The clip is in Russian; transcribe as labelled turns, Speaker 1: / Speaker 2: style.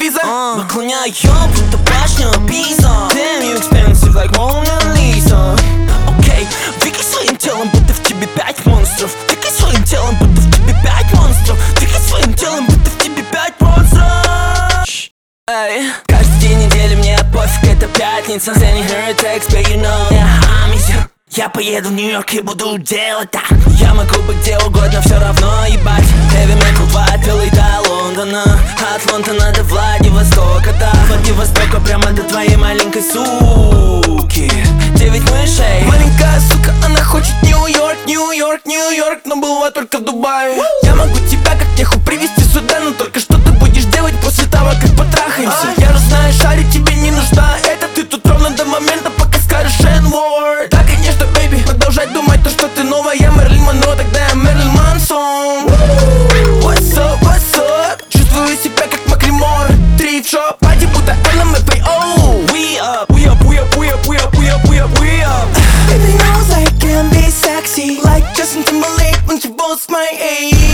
Speaker 1: Ibiza.
Speaker 2: Наклоняю, будто башня Пиза. Damn, you expensive like Mona Lisa. Окей, двигай своим телом, будто в тебе 5 монстров. Двигай своим телом, будто в тебе 5 монстров. Двигай своим телом, будто в тебе 5 монстров. Эй, каждый день недели мне пофиг, это пятница. Sending her a text, but you know I'm easy. Я поеду в Нью-Йорк и буду делать так. Я могу быть где угодно, все равно ебать. Heavy metal ватвилл до Лондона. От Лондона до Владивостока, до Владивостока прямо до твоей маленькой суки. 9 мышей.
Speaker 1: Маленькая сука, она хочет Нью-Йорк, Нью-Йорк, Нью-Йорк, но была только в Дубае. Я могу тебя как неху привезти сюда, но только что ты будешь делать после того, как потрахаемся. Я же знаю, шарить тебе не нужна. Это ты тут ровно до момента, пока скажешь N-word. Да, конечно, бэйби, продолжай думать то, что ты новая Мерлин Монро, тогда я Мерлин Мансон. What's up, what's up? Чувствую себя как Маклемор. Трip шоп, пати будто LMFAO.
Speaker 2: We up, we up, we up, we up, we up, we up, we up, we up.
Speaker 1: Baby knows I can be sexy like Justin Timberlake when she boasts my age.